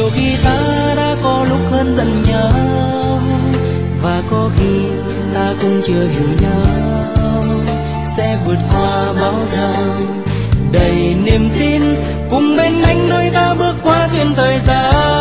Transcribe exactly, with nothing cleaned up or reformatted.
nhiều khi ta đã có lúc hơn dần nhau, và có khi ta cũng chưa hiểu nhau. Sẽ vượt qua bao dòng đầy niềm tin, cùng bên anh đôi ta bước qua xuyên thời gian.